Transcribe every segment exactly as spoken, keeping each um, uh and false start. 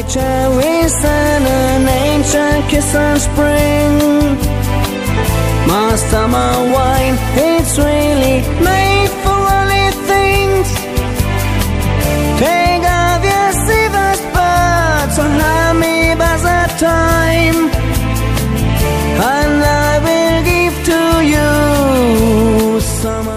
nature is an ancient kiss and spring. My summer wine, it's really made for only things. Take off your silver spurs and have me by the time, and I will give to you summer.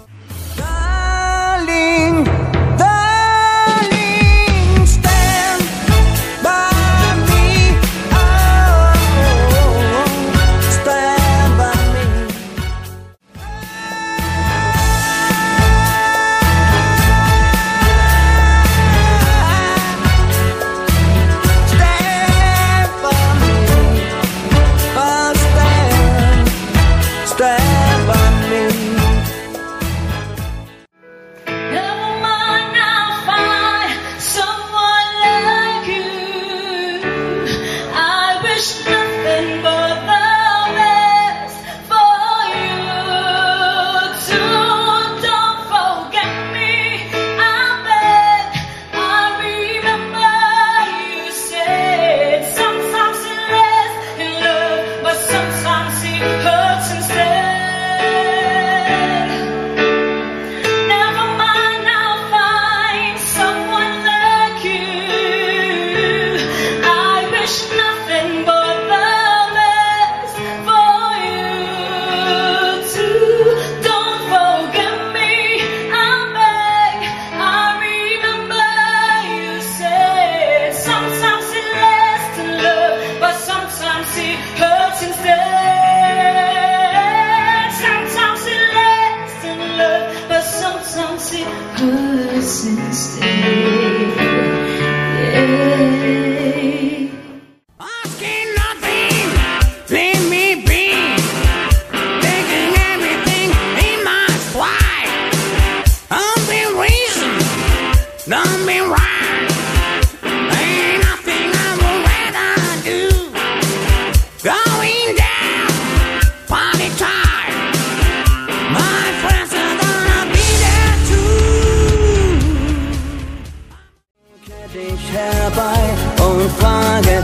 Und frage,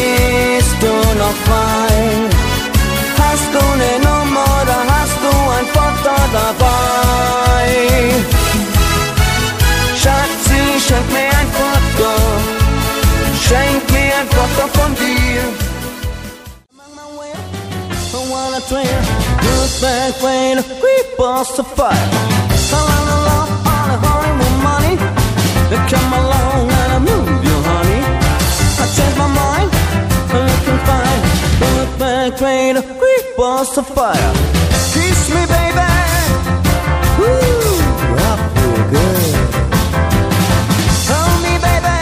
bist du noch frei? Hast du ne Nummer oder hast du ein Foto dabei? Schatzi, schenk mir ein Foto, schenk mir ein Foto von dir. I wanna train, good back way to creep us to fight. I wanna love all the Hollywood money. They come along and I move you, honey. I change my mind, I'm looking fine. Good back way to creep us to fire. Kiss me, baby. Woo, I feel good. Hold me, baby.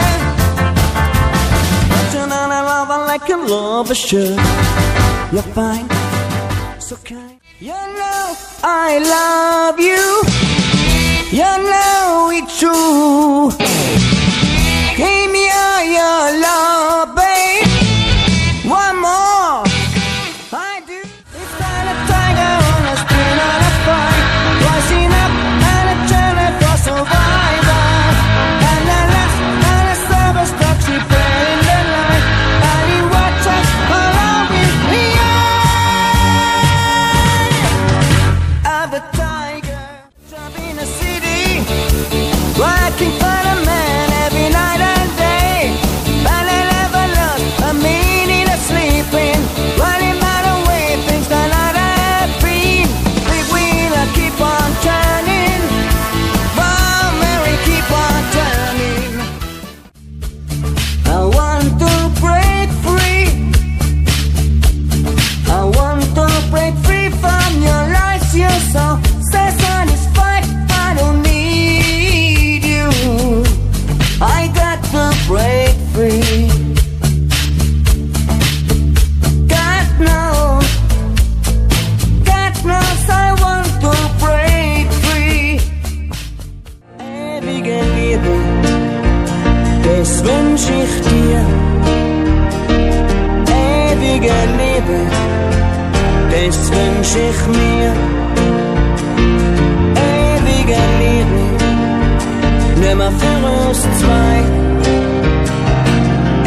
But you're not in love like a lover should. You're fine, so kind. You know I love you. You know it's true. Give me all your love, babe. One more, I do. It's not a tiger on a spin on a fight, rising up and a journey for survivor. And the last and the silver stock she played in the light, and he watches along with the eye of the tiger. Jump in the city, working for the man every night and day. And I never lost a meaning of sleeping, running by the way things that I have been. Big wheel I keep on turning, while Mary keep on turning. I want to break free. I want to break free from your lies. You're so satisfied. I don't need you. I got to break free. God knows, God knows I want to break free. Ewige Liebe, das wünsch ich dir. Ewige Liebe, das wünsch ich mir. Ewige Liebe, nimmer für uns zwei.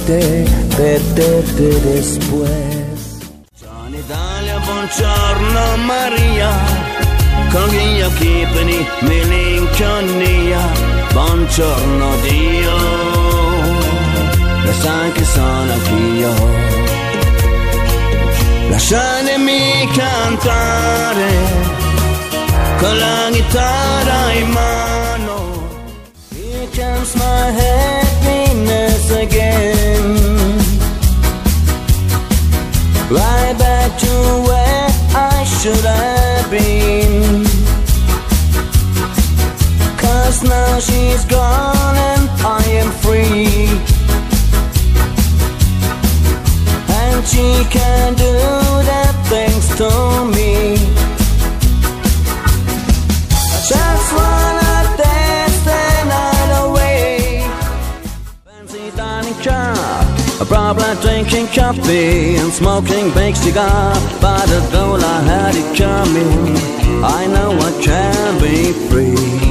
perderte, perderte después. Ciao Italia, buongiorno Maria, con gli occhi pieni melinconia, buongiorno Dio, lo sai che sono anch'io. Lasciatemi cantare con la chitarra in mano. Here comes my happiness again, right back to where I should have been. Cause now she's gone and I am free, and she can do that things to me. I just wanna dance the night away. Fancy dining car, a problem drinking coffee and smoking big cigar. By the door I had it coming, I know I can be free.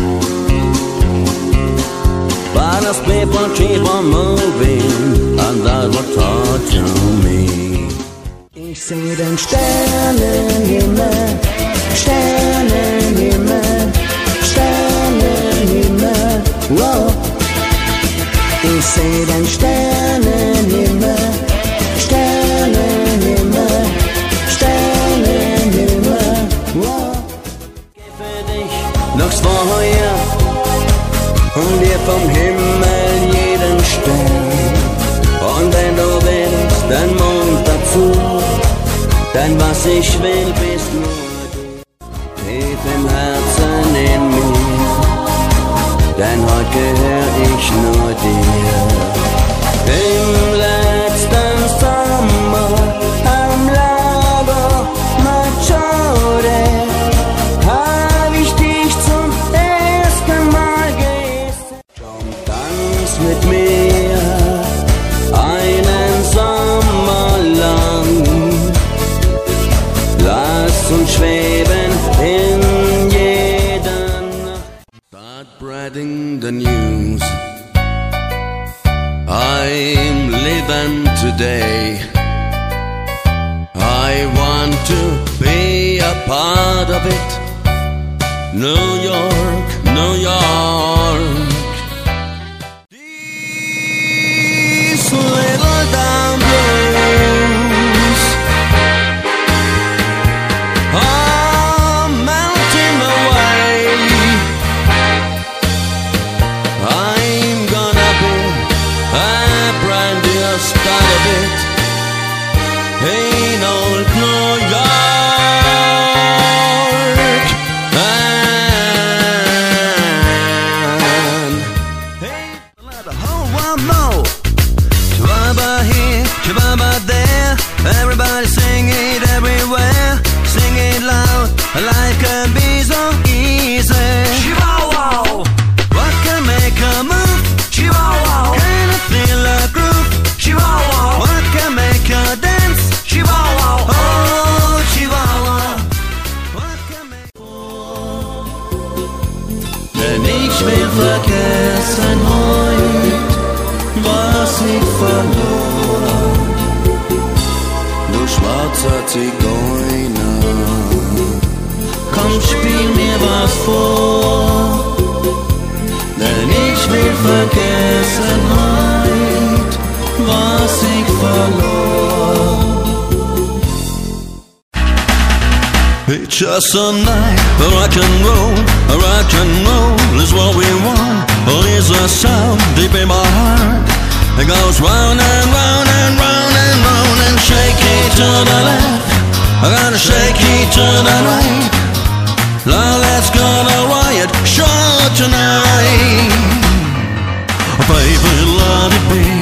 But as people keep on moving, and that's what taught to me. Ich seh den Sternenhimmel, Sternenhimmel, Sternenhimmel, wow. Ich seh den Sternenhimmel, Sternenhimmel, Sternenhimmel, wow. Geh für dich noch's vorher und dir vom Himmel jeden Stern. Und wenn du willst, dann Mond dazu, denn was ich will, bist nur du. Tief im Herzen in mir, denn heute gehör ich nur dir. Im letzten Sommer am Lago Maggiore hab ich dich zum ersten Mal gesehen. Komm, tanz mit mir einen Sommer lang, lass uns schweben in jeder Nacht. Start spreading the news, I'm living today. I want to be a part of it. New York, New York. These little down blues are melting away. I'm gonna be a brand new start of it in old New York. And hey, let the whole world know. Shabba here, shabba there, everybody sing it everywhere. Sing it loud, life can be so easy. Chihuahua, what can make a move? Chihuahua, can I feel a groove? Chihuahua, what can make a dance? Chihuahua, oh Chihuahua, what can make... Denn ich will vergessen heut, was ich verlor. Du schwarzer Zigeuner, komm, spiel mir was vor. Denn ich will vergessen heut, was ich verlor. It's just a night of rock and roll, rock and roll is what we want. Well, it's a sound deep in my heart. It goes round and round and round and round and shaky to the left. I gotta shaky to the right. Now let's go to riot show tonight. Baby, let it be.